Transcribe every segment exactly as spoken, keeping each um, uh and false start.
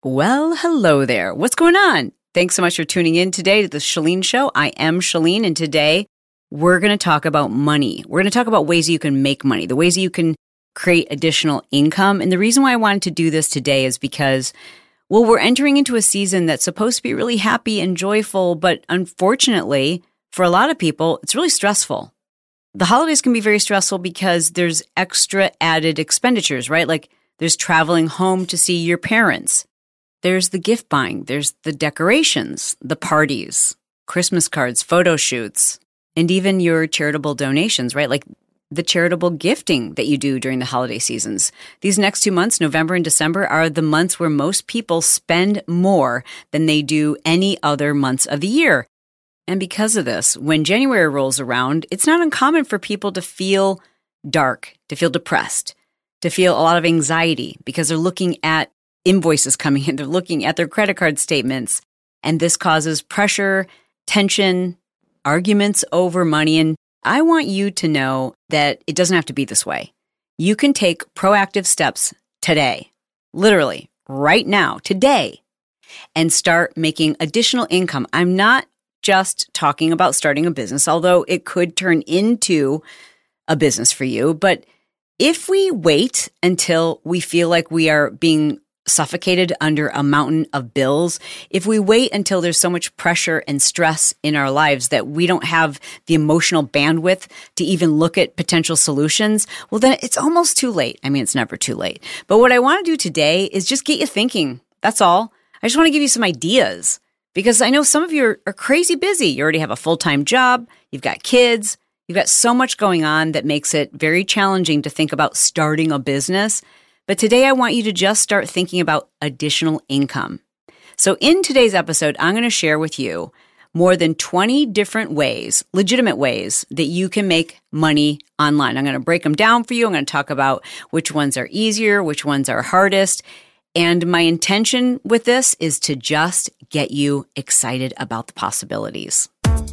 Well, hello there. What's going on? Thanks so much for tuning in today to the Chalene Show. I am Chalene, and today we're going to talk about money. We're going to talk about ways you can make money, the ways you can create additional income. And the reason why I wanted to do this today is because, well, we're entering into a season that's supposed to be really happy and joyful, but unfortunately, for a lot of people, it's really stressful. The holidays can be very stressful because there's extra added expenditures, right? Like there's traveling home to see your parents. There's the gift buying, there's the decorations, the parties, Christmas cards, photo shoots, and even your charitable donations, right? Like the charitable gifting that you do during the holiday seasons. These next two months, November and December, are the months where most people spend more than they do any other months of the year. And because of this, when January rolls around, it's not uncommon for people to feel dark, to feel depressed, to feel a lot of anxiety because they're looking at invoices coming in, they're looking at their credit card statements, and this causes pressure, tension, arguments over money. And I want you to know that it doesn't have to be this way. You can take proactive steps today, literally right now, today, and start making additional income. I'm not just talking about starting a business, although it could turn into a business for you. But if we wait until we feel like we are being suffocated under a mountain of bills, if we wait until there's so much pressure and stress in our lives that we don't have the emotional bandwidth to even look at potential solutions, well, then it's almost too late. I mean, it's never too late. But what I want to do today is just get you thinking. That's all. I just want to give you some ideas because I know some of you are, are crazy busy. You already have a full-time job. You've got kids. You've got so much going on that makes it very challenging to think about starting a business. But today I want you to just start thinking about additional income. So in today's episode, I'm going to share with you more than twenty different ways, legitimate ways, that you can make money online. I'm going to break them down for you. I'm going to talk about which ones are easier, which ones are hardest. And my intention with this is to just get you excited about the possibilities.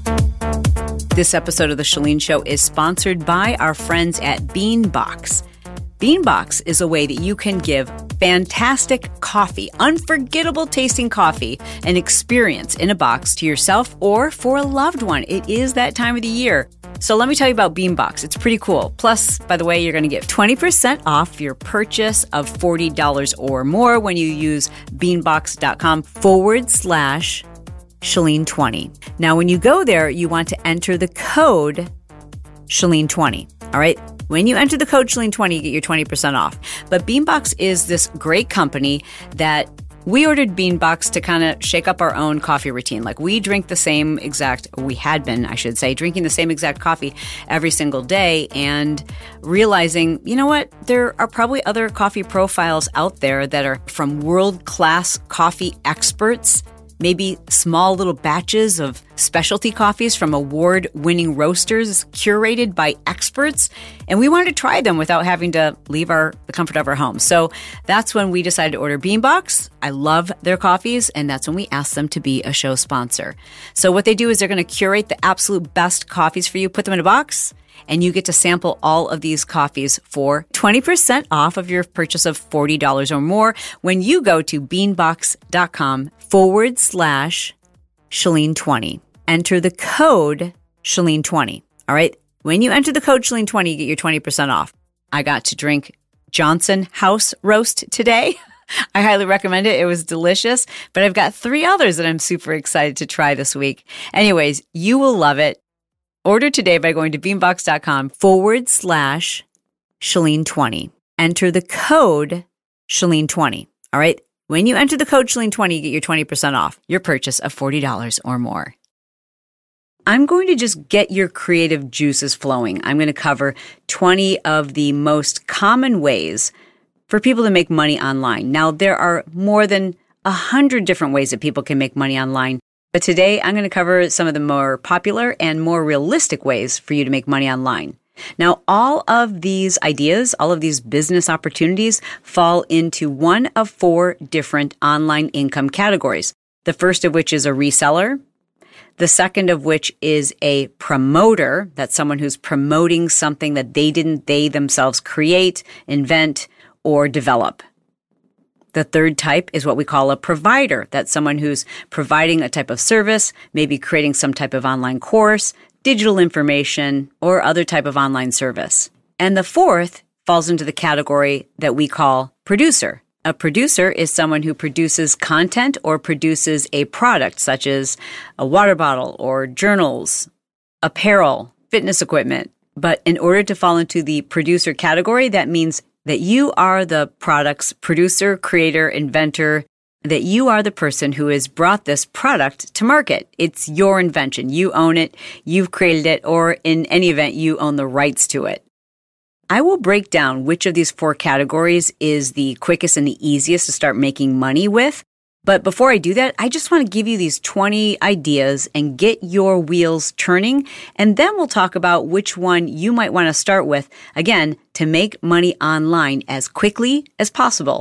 This episode of The Chalene Show is sponsored by our friends at Beanbox. Beanbox is a way that you can give fantastic coffee, unforgettable tasting coffee, an experience in a box to yourself or for a loved one. It is that time of the year. So let me tell you about Beanbox. It's pretty cool. Plus, by the way, you're going to get twenty percent off your purchase of forty dollars or more when you use beanbox.com forward slash Chalene twenty. Now, when you go there, you want to enter the code Chalene twenty. All right? When you enter the code Chalene twenty, you get your twenty percent off. But Beanbox is this great company that we ordered Beanbox to kind of shake up our own coffee routine. Like we drink the same exact, we had been, I should say, drinking the same exact coffee every single day and realizing, you know what, there are probably other coffee profiles out there that are from world-class coffee experts, maybe small little batches of specialty coffees from award-winning roasters curated by experts. And we wanted to try them without having to leave our the comfort of our home. So that's when we decided to order Beanbox. I love their coffees, and that's when we asked them to be a show sponsor. So what they do is they're going to curate the absolute best coffees for you, put them in a box, and you get to sample all of these coffees for twenty percent off of your purchase of forty dollars or more when you go to beanbox.com forward slash Chalene twenty. Enter the code Chalene twenty. All right? When you enter the code Chalene twenty, you get your twenty percent off. I got to drink Johnson House Roast today. I highly recommend it. It was delicious. But I've got three others that I'm super excited to try this week. Anyways, you will love it. Order today by going to beanbox.com forward slash Chalene twenty. Enter the code Chalene twenty. All right? When you enter the code Chalene twenty, you get your twenty percent off your purchase of forty dollars or more. I'm going to just get your creative juices flowing. I'm going to cover twenty of the most common ways for people to make money online. Now, there are more than one hundred different ways that people can make money online. But today, I'm going to cover some of the more popular and more realistic ways for you to make money online. Now, all of these ideas, all of these business opportunities fall into one of four different online income categories. The first of which is a reseller. The second of which is a promoter. That's someone who's promoting something that they didn't, they themselves create, invent, or develop. The third type is what we call a provider. That's someone who's providing a type of service, maybe creating some type of online course, digital information, or other type of online service. And the fourth falls into the category that we call producer. A producer is someone who produces content or produces a product, such as a water bottle or journals, apparel, fitness equipment. But in order to fall into the producer category, that means that you are the product's producer, creator, inventor, that you are the person who has brought this product to market. It's your invention. You own it, you've created it, or in any event, you own the rights to it. I will break down which of these four categories is the quickest and the easiest to start making money with. But before I do that, I just want to give you these twenty ideas and get your wheels turning. And then we'll talk about which one you might want to start with, again, to make money online as quickly as possible.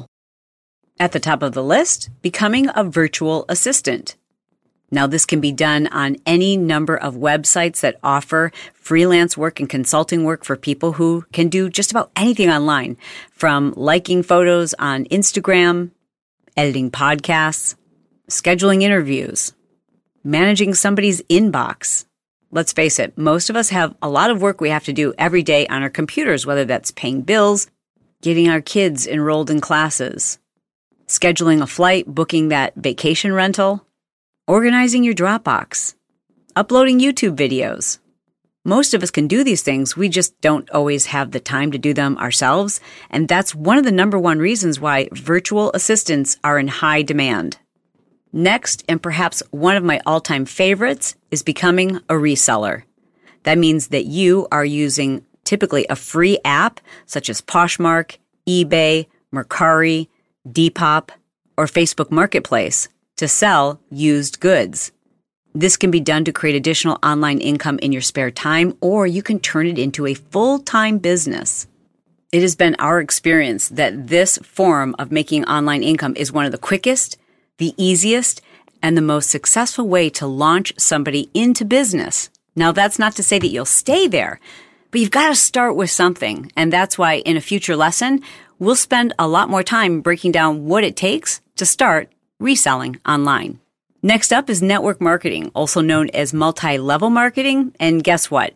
At the top of the list, becoming a virtual assistant. Now, this can be done on any number of websites that offer freelance work and consulting work for people who can do just about anything online, from liking photos on Instagram, editing podcasts, scheduling interviews, managing somebody's inbox. Let's face it, most of us have a lot of work we have to do every day on our computers, whether that's paying bills, getting our kids enrolled in classes, scheduling a flight, booking that vacation rental, organizing your Dropbox, uploading YouTube videos. Most of us can do these things. We just don't always have the time to do them ourselves. And that's one of the number one reasons why virtual assistants are in high demand. Next, and perhaps one of my all-time favorites, is becoming a reseller. That means that you are using typically a free app such as Poshmark, eBay, Mercari, Depop, or Facebook Marketplace to sell used goods. This can be done to create additional online income in your spare time, or you can turn it into a full-time business. It has been our experience that this form of making online income is one of the quickest, the easiest, and the most successful way to launch somebody into business. Now, that's not to say that you'll stay there, but you've got to start with something. And that's why in a future lesson, we'll spend a lot more time breaking down what it takes to start reselling online. Next up is network marketing, also known as multi-level marketing. And guess what?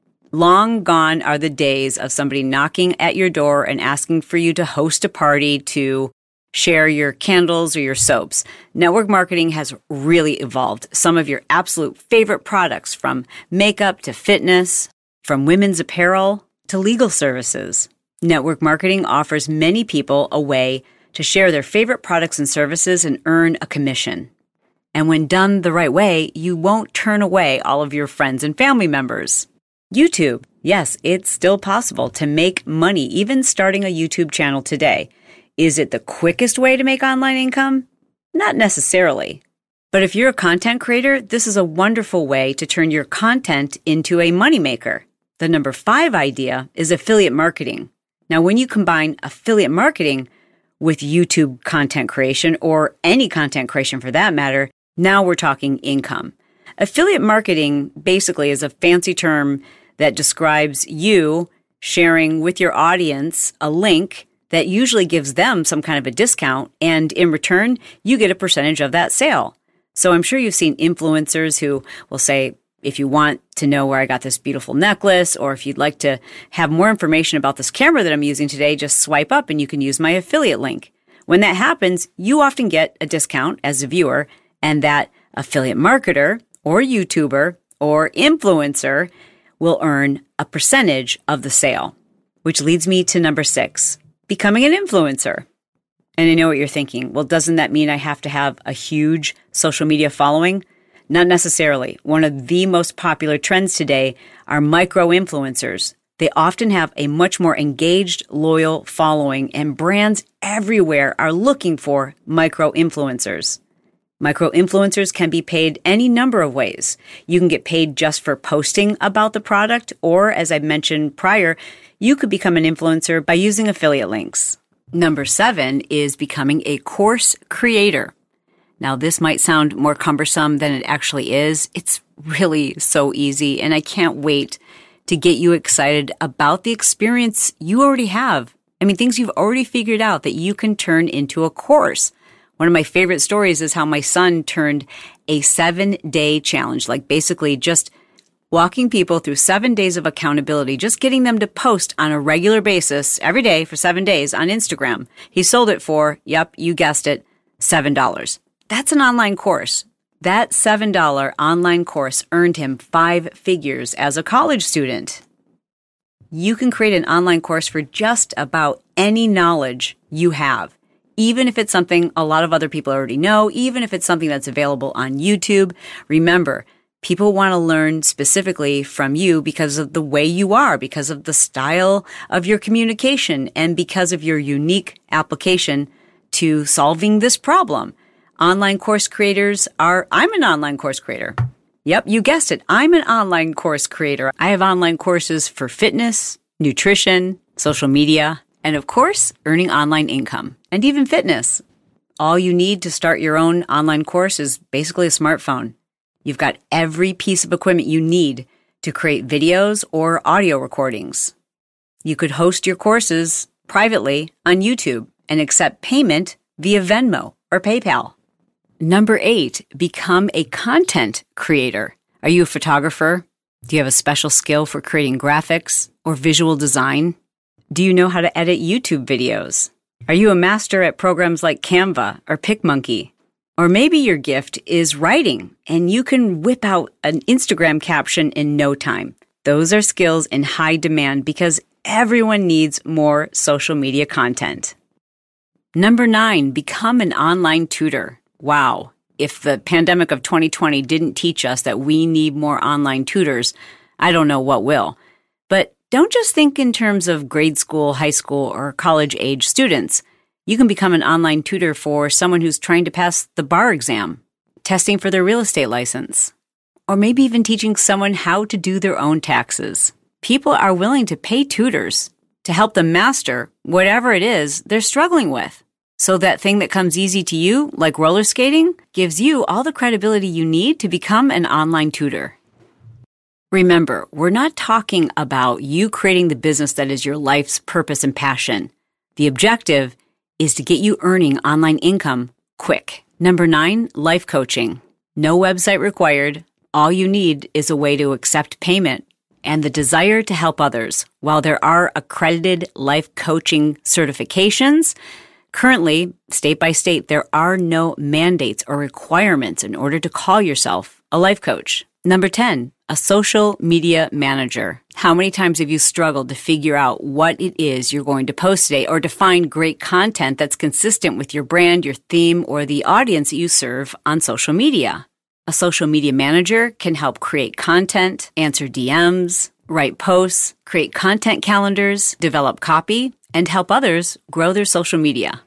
Long gone are the days of somebody knocking at your door and asking for you to host a party to share your candles or your soaps. Network marketing has really evolved. Some of your absolute favorite products, from makeup to fitness, from women's apparel to legal services. Network marketing offers many people a way to share their favorite products and services and earn a commission. And when done the right way, you won't turn away all of your friends and family members. YouTube. Yes, it's still possible to make money, even starting a YouTube channel today. Is it the quickest way to make online income? Not necessarily. But if you're a content creator, this is a wonderful way to turn your content into a moneymaker. The number five idea is affiliate marketing. Now, when you combine affiliate marketing with YouTube content creation, or any content creation for that matter, now we're talking income. Affiliate marketing basically is a fancy term that describes you sharing with your audience a link that usually gives them some kind of a discount, and in return, you get a percentage of that sale. So I'm sure you've seen influencers who will say, if you want to know where I got this beautiful necklace, or if you'd like to have more information about this camera that I'm using today, just swipe up and you can use my affiliate link. When that happens, you often get a discount as a viewer, and that affiliate marketer or YouTuber or influencer will earn a percentage of the sale, which leads me to number six, becoming an influencer. And I know what you're thinking. Well, doesn't that mean I have to have a huge social media following? Not necessarily. One of the most popular trends today are micro-influencers. They often have a much more engaged, loyal following, and brands everywhere are looking for micro-influencers. Micro-influencers can be paid any number of ways. You can get paid just for posting about the product, or, as I mentioned prior, you could become an influencer by using affiliate links. Number seven is becoming a course creator. Now, this might sound more cumbersome than it actually is. It's really so easy, and I can't wait to get you excited about the experience you already have I mean, things you've already figured out that you can turn into a course. One of my favorite stories is how my son turned a seven-day challenge, like basically just walking people through seven days of accountability, just getting them to post on a regular basis every day for seven days on Instagram. He sold it for, yep, you guessed it, seven dollars. That's an online course. That seven dollars online course earned him five figures as a college student. You can create an online course for just about any knowledge you have, even if it's something a lot of other people already know, even if it's something that's available on YouTube. Remember, people want to learn specifically from you because of the way you are, because of the style of your communication, and because of your unique application to solving this problem. Online course creators are, I'm an online course creator. Yep, you guessed it. I'm an online course creator. I have online courses for fitness, nutrition, social media, and of course, earning online income, and even fitness. All you need to start your own online course is basically a smartphone. You've got every piece of equipment you need to create videos or audio recordings. You could host your courses privately on YouTube and accept payment via Venmo or PayPal. Number eight, become a content creator. Are you a photographer? Do you have a special skill for creating graphics or visual design? Do you know how to edit YouTube videos? Are you a master at programs like Canva or PicMonkey? Or maybe your gift is writing and you can whip out an Instagram caption in no time. Those are skills in high demand because everyone needs more social media content. Number nine, become an online tutor. Wow. If the pandemic of twenty twenty didn't teach us that we need more online tutors, I don't know what will. But don't just think in terms of grade school, high school, or college age students. You can become an online tutor for someone who's trying to pass the bar exam, testing for their real estate license, or maybe even teaching someone how to do their own taxes. People are willing to pay tutors to help them master whatever it is they're struggling with. So that thing that comes easy to you, like roller skating, gives you all the credibility you need to become an online tutor. Remember, we're not talking about you creating the business that is your life's purpose and passion. The objective is to get you earning online income quick. Number nine, life coaching. No website required. All you need is a way to accept payment and the desire to help others. While there are accredited life coaching certifications, currently, state by state, there are no mandates or requirements in order to call yourself a life coach. Number ten, a social media manager. How many times have you struggled to figure out what it is you're going to post today or to find great content that's consistent with your brand, your theme, or the audience that you serve on social media? A social media manager can help create content, answer D Ms, write posts, create content calendars, develop copy, and help others grow their social media.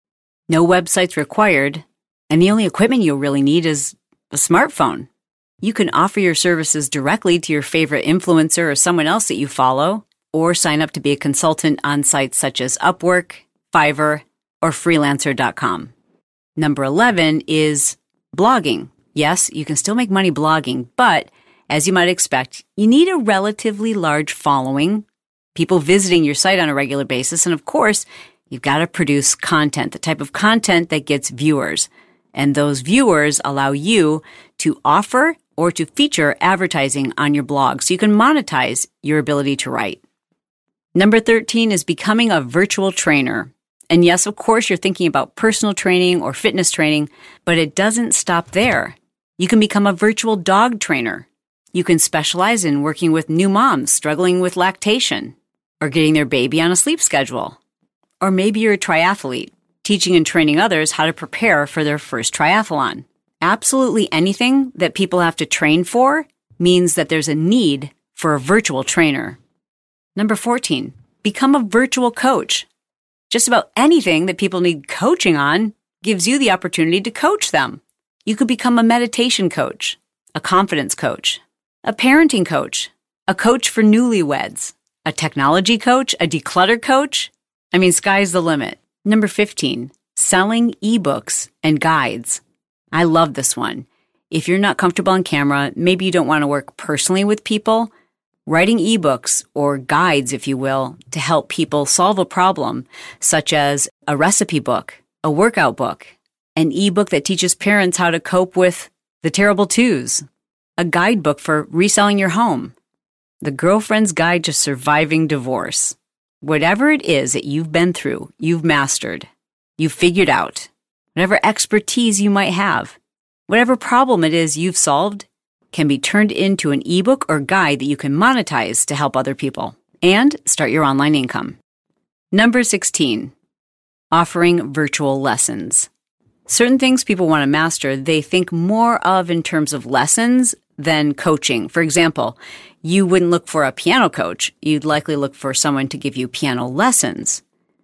No websites required, and the only equipment you'll really need is a smartphone. You can offer your services directly to your favorite influencer or someone else that you follow, or sign up to be a consultant on sites such as Upwork, Fiverr, or freelancer dot com. Number eleven is blogging. Yes, you can still make money blogging, but as you might expect, you need a relatively large following, people visiting your site on a regular basis, and of course, you've got to produce content, the type of content that gets viewers. And those viewers allow you to offer or to feature advertising on your blog so you can monetize your ability to write. Number thirteen is becoming a virtual trainer. And yes, of course, you're thinking about personal training or fitness training, but it doesn't stop there. You can become a virtual dog trainer. You can specialize in working with new moms struggling with lactation or getting their baby on a sleep schedule. Or maybe you're a triathlete, teaching and training others how to prepare for their first triathlon. Absolutely anything that people have to train for means that there's a need for a virtual trainer. Number fourteen, become a virtual coach. Just about anything that people need coaching on gives you the opportunity to coach them. You could become a meditation coach, a confidence coach, a parenting coach, a coach for newlyweds, a technology coach, a declutter coach. I mean, sky's the limit. Number fifteen, selling ebooks and guides. I love this one. If you're not comfortable on camera, maybe you don't want to work personally with people, writing ebooks or guides, if you will, to help people solve a problem, such as a recipe book, a workout book, an ebook that teaches parents how to cope with the terrible twos, a guidebook for reselling your home, the Girlfriend's Guide to Surviving Divorce. Whatever it is that you've been through, you've mastered, you've figured out, whatever expertise you might have, whatever problem it is you've solved, can be turned into an ebook or guide that you can monetize to help other people and start your online income. Number sixteen, offering virtual lessons. Certain things people want to master, they think more of in terms of lessons than coaching. For example, you wouldn't look for a piano coach. You'd likely look for someone to give you piano lessons.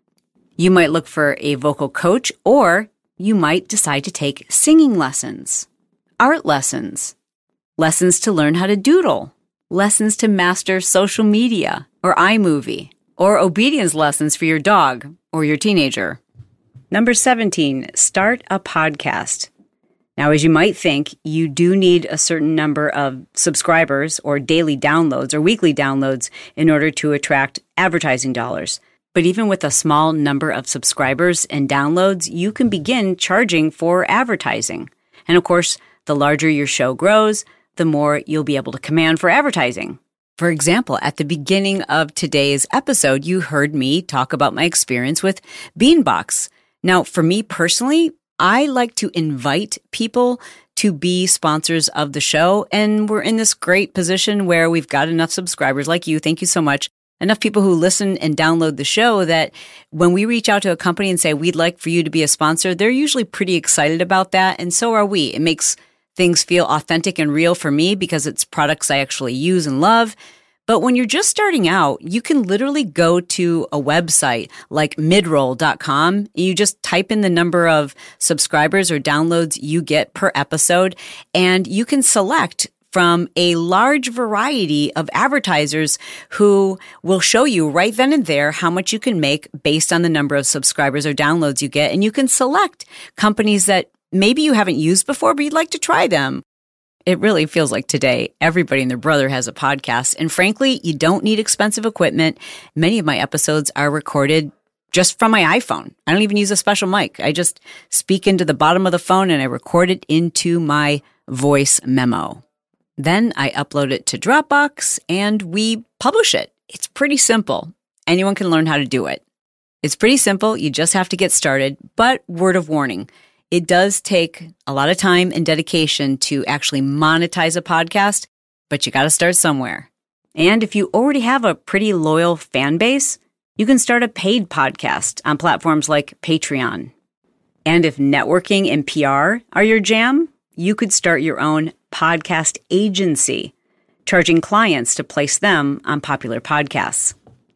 You might look for a vocal coach, or you might decide to take singing lessons, art lessons, lessons to learn how to doodle, lessons to master social media or iMovie, or obedience lessons for your dog or your teenager. Number seventeen, start a podcast. Now, as you might think, you do need a certain number of subscribers or daily downloads or weekly downloads in order to attract advertising dollars. But even with a small number of subscribers and downloads, you can begin charging for advertising. And of course, the larger your show grows, the more you'll be able to command for advertising. For example, at the beginning of today's episode, you heard me talk about my experience with Beanbox. Now, for me personally, I like to invite people to be sponsors of the show, and we're in this great position where we've got enough subscribers like you, thank you so much, enough people who listen and download the show that when we reach out to a company and say, we'd like for you to be a sponsor, they're usually pretty excited about that, and so are we. It makes things feel authentic and real for me because it's products I actually use and love. But when you're just starting out, you can literally go to a website like midroll dot com. And you just type in the number of subscribers or downloads you get per episode, and you can select from a large variety of advertisers who will show you right then and there how much you can make based on the number of subscribers or downloads you get. And you can select companies that maybe you haven't used before, but you'd like to try them. It really feels like today, everybody and their brother has a podcast. And frankly, you don't need expensive equipment. Many of my episodes are recorded just from my iPhone. I don't even use a special mic. I just speak into the bottom of the phone and I record it into my voice memo. Then I upload it to Dropbox and we publish it. It's pretty simple. Anyone can learn how to do it. It's pretty simple. You just have to get started. But word of warning, it does take a lot of time and dedication to actually monetize a podcast, but you got to start somewhere. And if you already have a pretty loyal fan base, you can start a paid podcast on platforms like Patreon. And if networking and P R are your jam, you could start your own podcast agency, charging clients to place them on popular podcasts.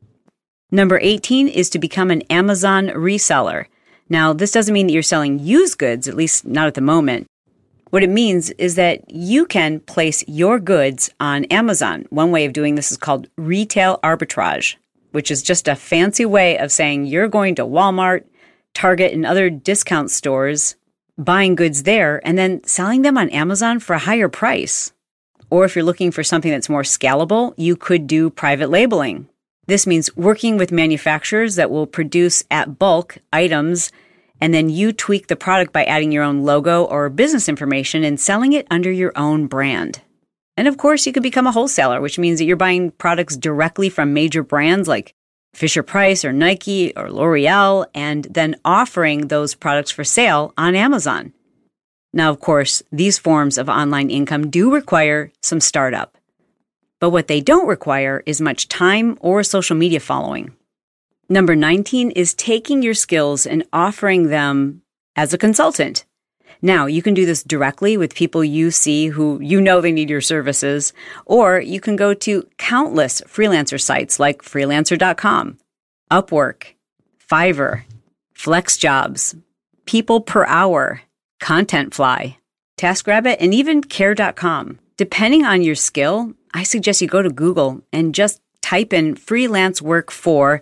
Number eighteen is to become an Amazon reseller. Now, this doesn't mean that you're selling used goods, at least not at the moment. What it means is that you can place your goods on Amazon. One way of doing this is called retail arbitrage, which is just a fancy way of saying you're going to Walmart, Target, and other discount stores, buying goods there, and then selling them on Amazon for a higher price. Or if you're looking for something that's more scalable, you could do private labeling. This means working with manufacturers that will produce at bulk items, and then you tweak the product by adding your own logo or business information and selling it under your own brand. And of course, you could become a wholesaler, which means that you're buying products directly from major brands like Fisher-Price or Nike or L'Oreal, and then offering those products for sale on Amazon. Now, of course, these forms of online income do require some startup. But what they don't require is much time or social media following. Number nineteen is taking your skills and offering them as a consultant. Now, you can do this directly with people you see who you know they need your services, or you can go to countless freelancer sites like freelancer dot com, Upwork, Fiverr, FlexJobs, People Per Hour, Contentfly, TaskRabbit, and even care dot com. Depending on your skill, I suggest you go to Google and just type in freelance work for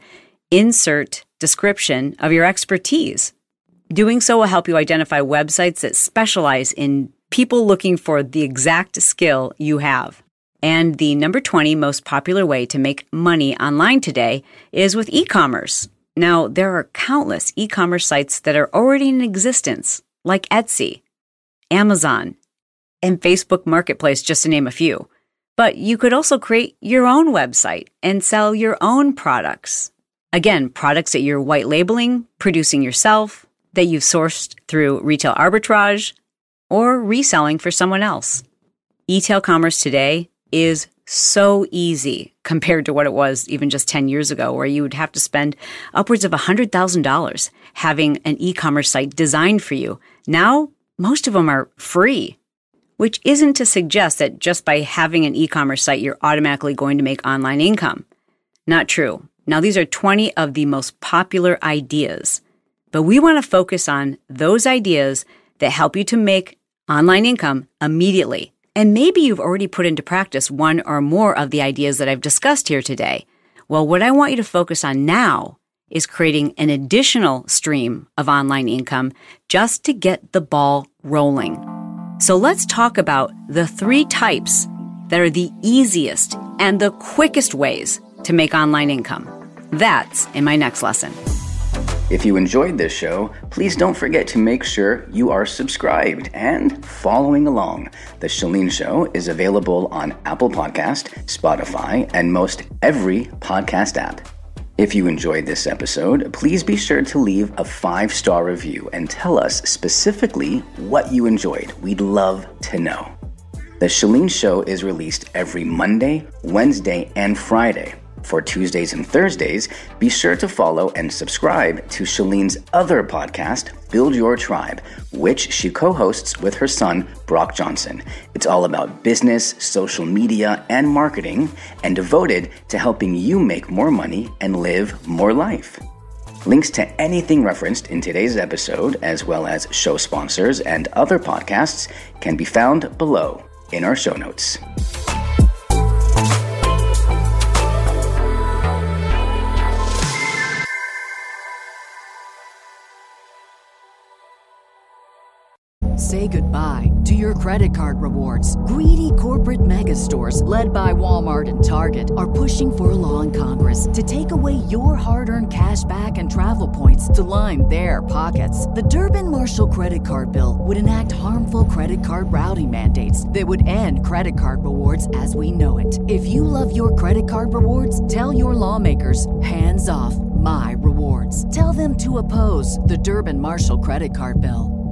insert description of your expertise. Doing so will help you identify websites that specialize in people looking for the exact skill you have. And the number twenty most popular way to make money online today is with e-commerce. Now, there are countless e-commerce sites that are already in existence, like Etsy, Amazon, and Facebook Marketplace, just to name a few. But you could also create your own website and sell your own products. Again, products that you're white labeling, producing yourself, that you've sourced through retail arbitrage, or reselling for someone else. E-tail commerce today is so easy compared to what it was even just ten years ago, where you would have to spend upwards of one hundred thousand dollars having an e-commerce site designed for you. Now, most of them are free, which isn't to suggest that just by having an e-commerce site, you're automatically going to make online income. Not true. Now, these are twenty of the most popular ideas, but we want to focus on those ideas that help you to make online income immediately. And maybe you've already put into practice one or more of the ideas that I've discussed here today. Well, what I want you to focus on now is creating an additional stream of online income just to get the ball rolling. So let's talk about the three types that are the easiest and the quickest ways to make online income. That's in my next lesson. If you enjoyed this show, please don't forget to make sure you are subscribed and following along. The Chalene Show is available on Apple Podcast, Spotify, and most every podcast app. If you enjoyed this episode, please be sure to leave a five-star review and tell us specifically what you enjoyed. We'd love to know. The Chalene Show is released every Monday, Wednesday, and Friday. For Tuesdays and Thursdays, be sure to follow and subscribe to Chalene's other podcast, Build Your Tribe, which she co-hosts with her son, Brock Johnson. It's all about business, social media, and marketing, and devoted to helping you make more money and live more life. Links to anything referenced in today's episode, as well as show sponsors and other podcasts, can be found below in our show notes. Say goodbye to your credit card rewards. Greedy corporate mega stores, led by Walmart and Target, are pushing for a law in Congress to take away your hard-earned cash back and travel points to line their pockets. The Durbin-Marshall credit card bill would enact harmful credit card routing mandates that would end credit card rewards as we know it. If you love your credit card rewards, tell your lawmakers, hands off my rewards. Tell them to oppose the Durbin-Marshall credit card bill.